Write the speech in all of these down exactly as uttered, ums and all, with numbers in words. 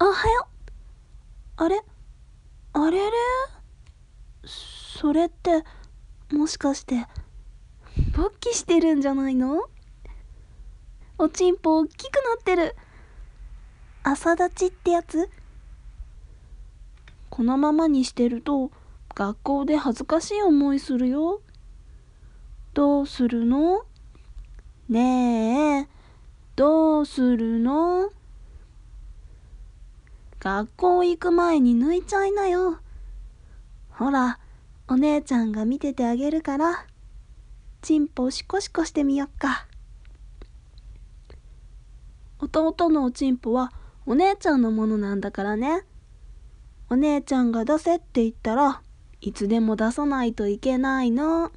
はよ。あれあれれそれって、もしかして、勃起してるんじゃないの？おちんぽ大きくなってる。朝立ちってやつ？このままにしてると、学校で恥ずかしい思いするよ。どうするの？ねえ、どうするの？学校行く前に抜いちゃいなよ。ほら、お姉ちゃんが見ててあげるから、ちんぽシコシコしてみよっか。弟のおちんぽはお姉ちゃんのものなんだからね。お姉ちゃんが出せって言ったらいつでも出さないといけないの。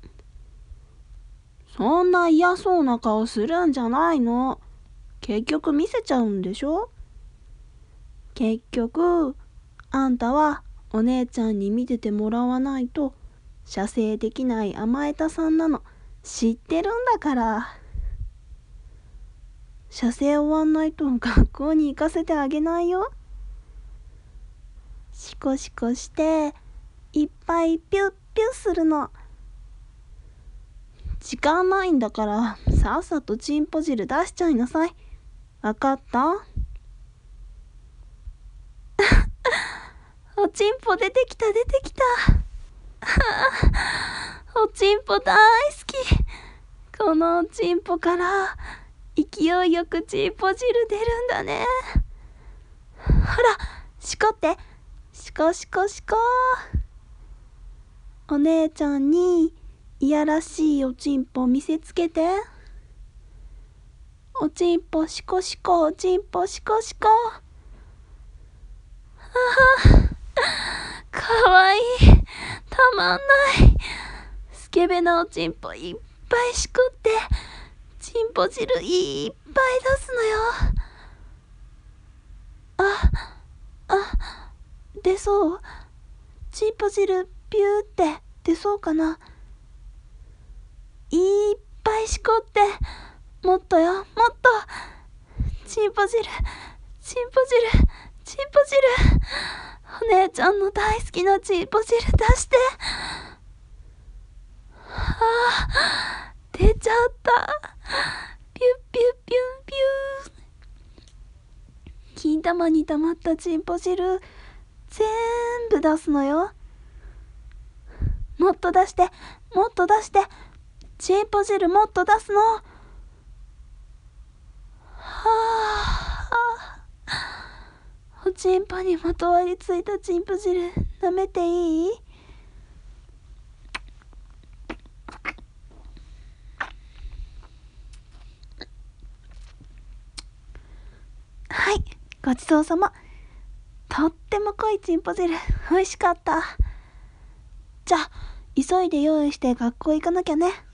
そんな嫌そうな顔するんじゃないの。結局見せちゃうんでしょ。結局あんたはお姉ちゃんに見ててもらわないと射精できない甘えたさんなの知ってるんだから。射精終わんないと学校に行かせてあげないよ。シコシコしていっぱいピュッピュッするの。時間ないんだからさっさとチンポ汁出しちゃいなさい。わかった？おちんぽ出てきた出てきた。おちんぽ大好き。このおちんぽから勢いよくチンポ汁出るんだね。ほら、しこって。しこしこしこ。お姉ちゃんにいやらしいおちんぽ見せつけて。おちんぽしこしこ、おちんぽしこしこ。あ、かわいい。たまんない。スケベなおちんぽいっぱいしこって、ちんぽ汁いっぱい出すのよ。あ、あ、出そう。ちんぽ汁ピューって出そうかな。いっぱいしこって、もっとよ、もっと。ちんぽ汁、ちんぽ汁、ちんぽ汁。お姉ちゃんの大好きなちんぽ汁出して。ああ、出ちゃった。ピュッピュッピュンピュー。金玉に溜まったちんぽ汁全部出すのよ。もっと出して、もっと出して。ちんぽ汁もっと出すの。はあ、おちんぽにまとわりついたちんぽ汁舐めていい？はい、ごちそうさま。とっても濃いちんぽ汁美味しかった。じゃあ急いで用意して学校行かなきゃね。